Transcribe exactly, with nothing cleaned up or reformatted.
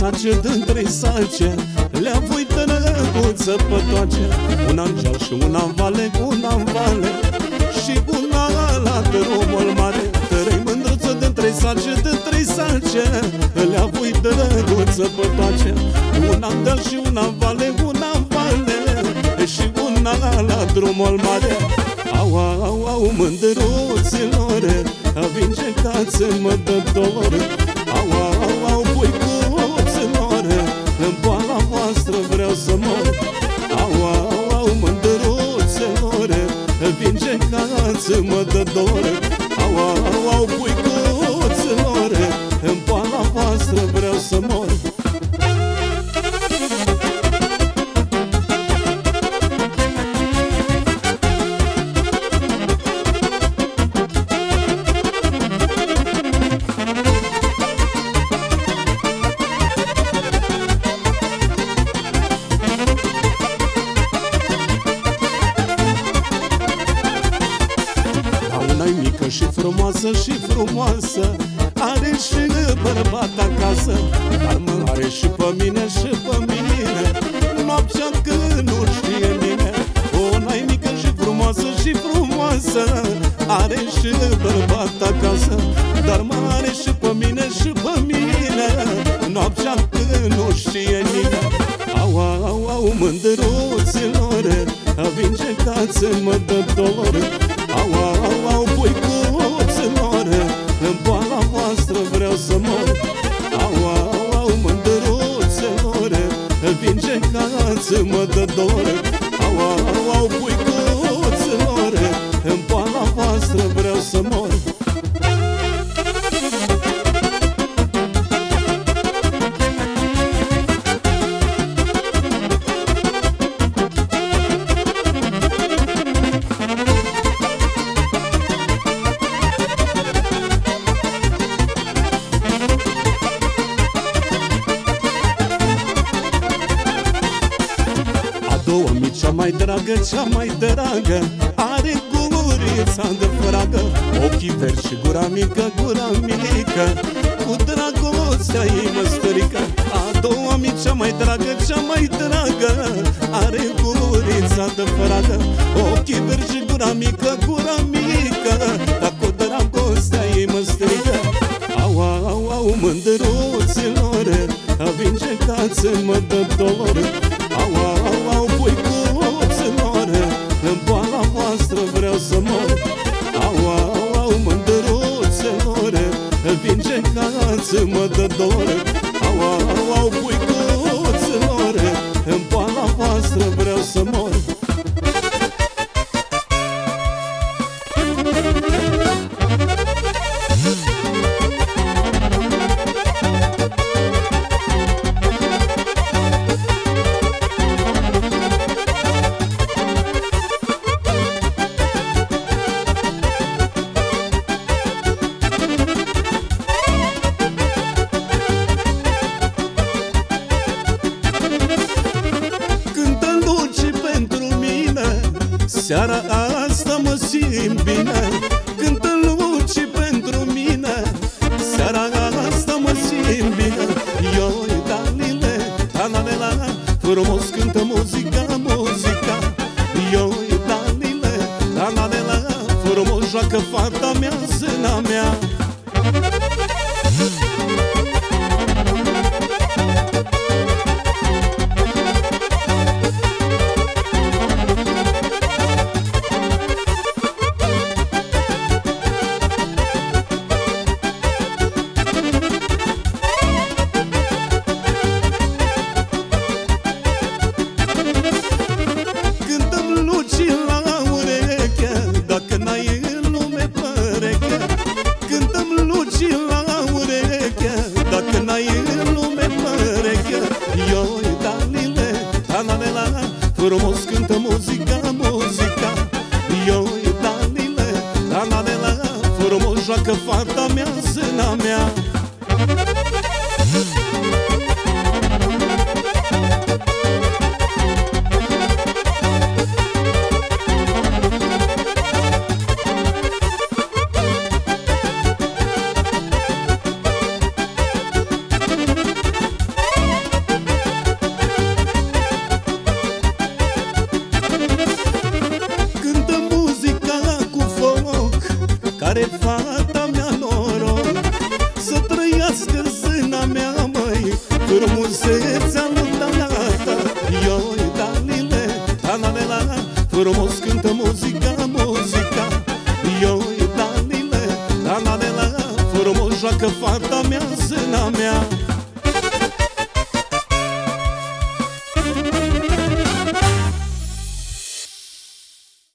sace, dând trei sace, le-a voi tărăguță pătoace. Una în geal și una în vale, una în vale și una la drumul mare. Trei mândruță, dând trei sace, dând trei sace, le-a voi tărăguță pătoace. Una în deal și una în vale, una în vale și una la drumul mare. Au, au, au, mândruților, vindecați-mă de dor. Au, au, au, puicuților, în boala voastră vreau să mor. Au, au, au, mândruților, vindecați-mă de dor. Au, au, au, puicuților, în boala voastră vreau să mor. Și frumoasă și frumoasă, are și bărbat acasă, dar mă are și pe mine și pe mine, noaptea când nu știe mine. Una-i mică și frumoasă și frumoasă, are și bărbat acasă, dar mă are și pe mine și pe mine, noaptea când nu știe mine. Au, au, au, mândruților, vindecați-mă de dor. Au, au, au, puicuților, în boala voastră vreau să mor. Au, au, au, mândruților, vindecați-mă de dor. Au, au, au, puicuților, în boala voastră vreau să mor. Cea mai dragă, cea mai dragă, are gurița de fragă, ochii verzi și gura mică, gura mică, cu dragostea ei mă stărică. A doua mi cea mai dragă, cea mai dragă, are gurița de fragă, ochii verzi și gura mică, gura mică, dar cu dragostea ei mă stărică. Au, au, au, mândruților, vindecați-mă de dor. Au, au, au, puicuților, în boala voastră vreau să mor. Au, au, au, mândruților, vindecați-mă de dor. Au, au, au, puicuților, în boala voastră vreau să mor. Seara asta mă simt bine, cântă Luci pentru mine. Seara asta mă simt bine, ioi dalile, talalela, frumos cântă muzica, muzica. Ioi dalile, talalela, frumos joacă fata mea, zâna mea. Frumos cântă muzica, muzica. Ioi dalile, talalela, frumos joacă fata mea, zâna mea. frumos cântă muzica, muzica. Eu-i Danile, la la la la, frumos joacă fata mea, zâna